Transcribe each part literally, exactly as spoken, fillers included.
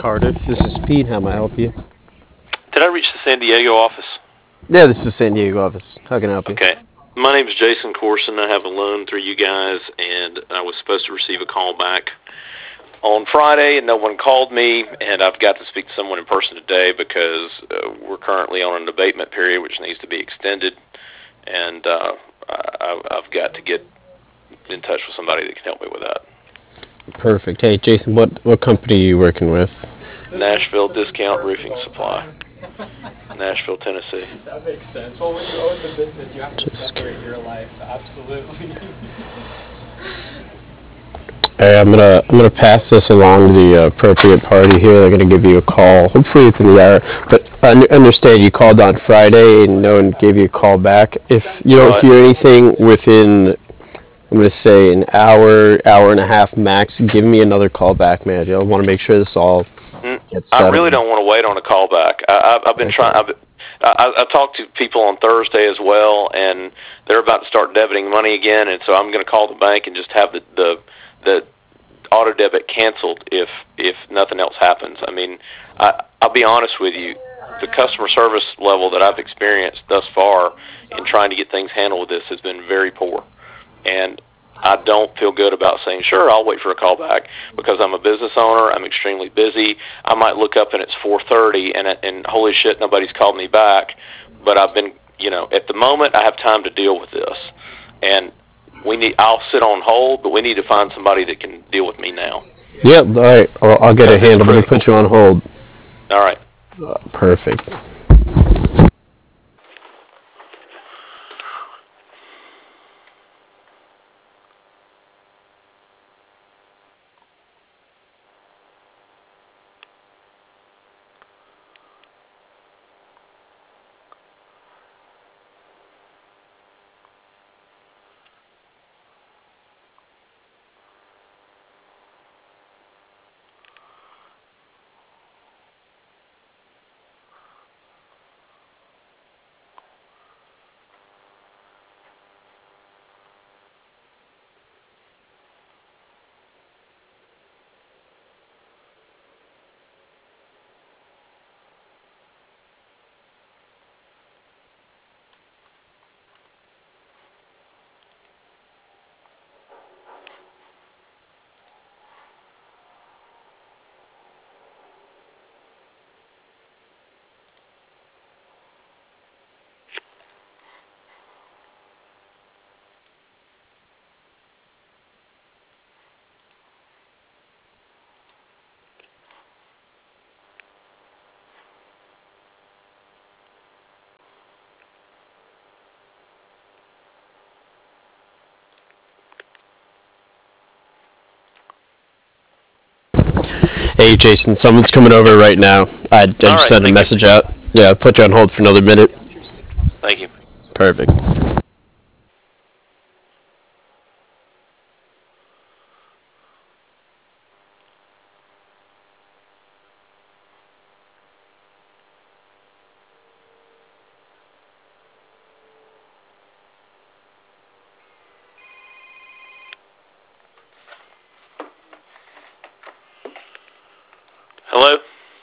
Cardiff. This is Pete. How may I help you? Did I reach the San Diego office? Yeah, this is San Diego office. How can I help you? Okay. My name is Jason Corson. I have a loan through you guys, and I was supposed to receive a call back on Friday, and no one called me, and I've got to speak to someone in person today because uh, we're currently on an abatement period which needs to be extended, and uh, I, I've got to get in touch with somebody that can help me with that. Perfect. Hey, Jason, what, what company are you working with? Nashville Discount Roofing Supply, Nashville, Tennessee. That makes sense. Well, when you own the business, you have to Just separate your life. So absolutely. Hey, I'm gonna I'm gonna pass this along to the appropriate party here. They're gonna give you a call, hopefully within the hour. But un- understand you called on Friday and no one gave you a call back. If you don't Right. hear anything within, I'm gonna say an hour, hour and a half max, give me another call back, man. I want to make sure this all Mm, gets I settled. really don't want to wait on a call back. I, I've, I've been Okay. trying. I've, I, I talked to people on Thursday as well, and they're about to start debiting money again, and so I'm going to call the bank and just have the the, the auto debit canceled if if nothing else happens. I mean, I, I'll be honest with you, the customer service level that I've experienced thus far in trying to get things handled with this has been very poor, and I don't feel good about saying, sure, I'll wait for a call back, because I'm a business owner. I'm extremely busy. I might look up and it's four thirty, and and holy shit, nobody's called me back. But I've been, you know, at the moment I have time to deal with this, and we need. I'll sit on hold, but we need to find somebody that can deal with me now. Yep. All right. I'll, I'll get it handled. Let me put you on hold. All right. Uh, perfect. Hey, Jason, someone's coming over right now. I, I just right, sent a message you. out. Yeah, I'll put you on hold for another minute. Thank you. Perfect. Hello.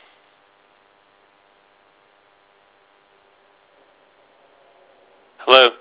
Hello.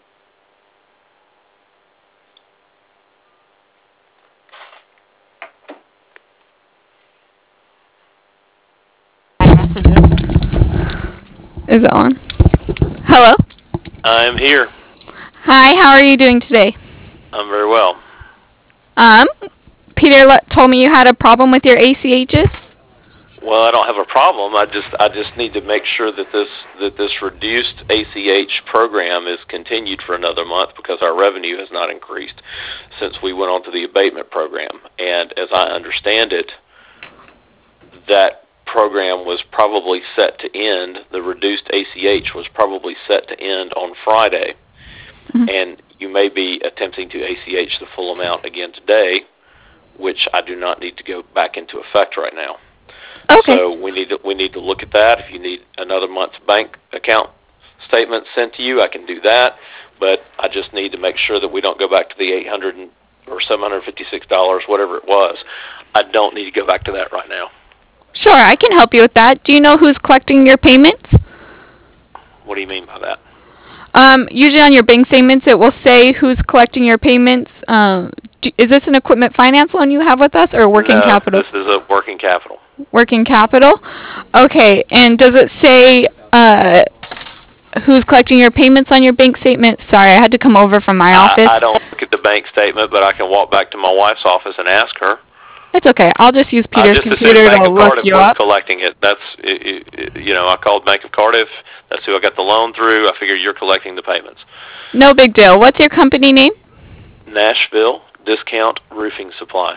Messages. Is it on? Hello? I'm here. Hi, how are you doing today? I'm very well. Um, Peter le- told me you had a problem with your A C Hs? Well, I don't have a problem. I just I just need to make sure that this that this reduced A C H program is continued for another month, because our revenue has not increased since we went on to the abatement program. And as I understand it, that program was probably set to end. The reduced A C H was probably set to end on Friday, mm-hmm. and you may be attempting to A C H the full amount again today, which I do not need to go back into effect right now. Okay. So we need to we need to look at that. If you need another month's bank account statement sent to you, I can do that. But I just need to make sure that we don't go back to the eight hundred or seven hundred fifty-six dollars, whatever it was. I don't need to go back to that right now. Sure, I can help you with that. Do you know who's collecting your payments? What do you mean by that? Um, usually on your bank statements, it will say who's collecting your payments. Um, do, is this an equipment finance loan you have with us, or working no, capital? This is a working capital. Working capital. Okay, and does it say uh, who's collecting your payments on your bank statement? Sorry, I had to come over from my office. I, I don't look at the bank statement, but I can walk back to my wife's office and ask her. It's okay. I'll just use Peter's I just computer Bank to of look Cardiff you was up. collecting it. That's it, it, you know I called Bank of Cardiff. That's who I got the loan through. I figure you're collecting the payments. No big deal. What's your company name? Nashville Discount Roofing Supply.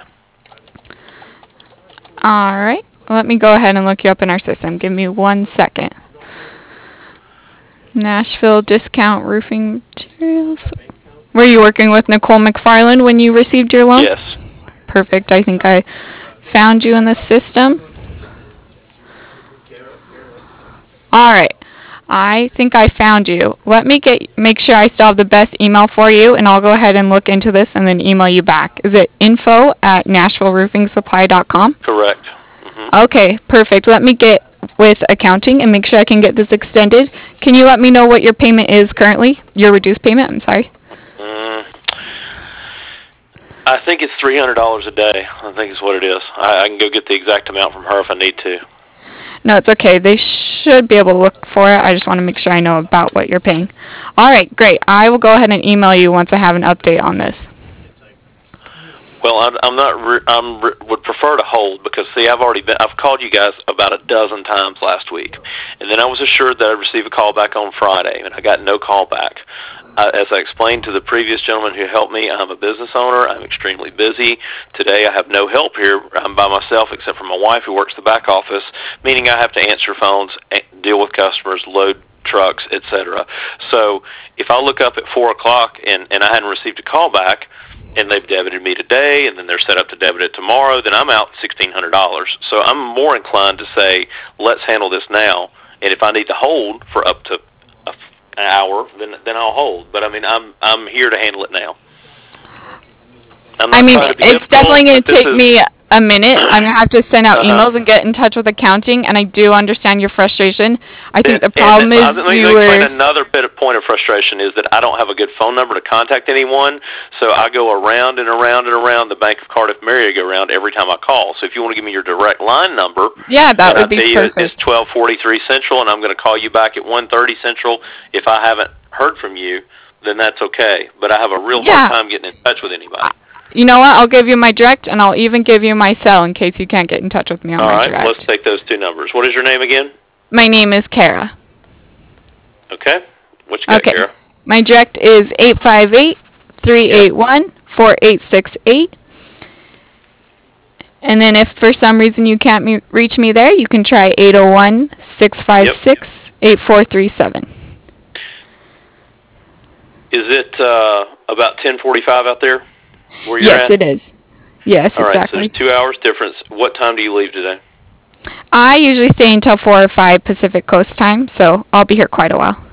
All right. Let me go ahead and look you up in our system. Give me one second. Nashville Discount Roofing Materials. Were you working with Nicole McFarland when you received your loan? Yes. Perfect. I think I found you in the system. All right. I think I found you. Let me get make sure I still have the best email for you, and I'll go ahead and look into this and then email you back. Is it info at nashville roofing supply dot com? Correct. Mm-hmm. Okay, perfect. Let me get with accounting and make sure I can get this extended. Can you let me know what your payment is currently? Your reduced payment, I'm sorry. Mm, I think it's three hundred dollars a day. I think is what it is. I, I can go get the exact amount from her if I need to. No, it's okay. They should be able to look for it. I just want to make sure I know about what you're paying. All right, great. I will go ahead and email you once I have an update on this. Well, I'm, I'm not. Re- I'm re- would prefer to hold because see, I've already been. I've called you guys about a dozen times last week, and then I was assured that I'd receive a call back on Friday, and I got no call back. Uh, as I explained to the previous gentleman who helped me, I'm a business owner. I'm extremely busy. Today I have no help here. I'm by myself except for my wife who works the back office, meaning I have to answer phones, deal with customers, load trucks, et cetera. So if I look up at four o'clock and, and I hadn't received a call back, and they've debited me today, and then they're set up to debit it tomorrow, then I'm out sixteen hundred dollars. So I'm more inclined to say, let's handle this now, and if I need to hold for up to a, an hour, then then I'll hold. But I mean, I'm I'm here to handle it now. I'm not I mean, trying to be it's difficult, definitely going but to this take is- me a minute. I'm going to have to send out Uh-huh. emails and get in touch with accounting, and I do understand your frustration. I think the And- problem and, uh, is let me you explain were... another bit of point of frustration is that I don't have a good phone number to contact anyone, so I go around and around and around the Bank of Cardiff merry-go-round every time I call. So if you want to give me your direct line number, Yeah, that and would I be tell you perfect. it's twelve forty-three Central, and I'm going to call you back at one thirty Central. If I haven't heard from you, then that's okay. But I have a real Yeah. hard time getting in touch with anybody. You know what? I'll give you my direct, and I'll even give you my cell in case you can't get in touch with me on All my right, direct. let's take those two numbers. What is your name again? My name is Kara. Okay. What you got, Okay. Kara? My direct is eight five eight, three eight one, four eight six eight. And then if for some reason you can't me- reach me there, you can try eight oh one, six five six, eight four three seven. Is it uh, about ten forty-five out there where you're Yes, at? it is. Yes, All right, exactly. so there's two hours difference. What time do you leave today? I usually stay until four or five Pacific Coast time, so I'll be here quite a while.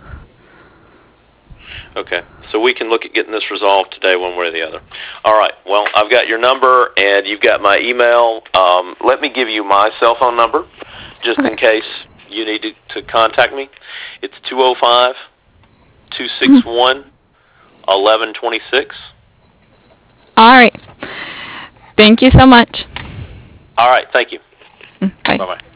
Okay, so we can look at getting this resolved today one way or the other. All right, well, I've got your number, and you've got my email. Um, let me give you my cell phone number, just in case you need to, to contact me. It's two oh five, two six one, eleven twenty-six. All right. Thank you so much. All right, thank you. Bye. Bye-bye.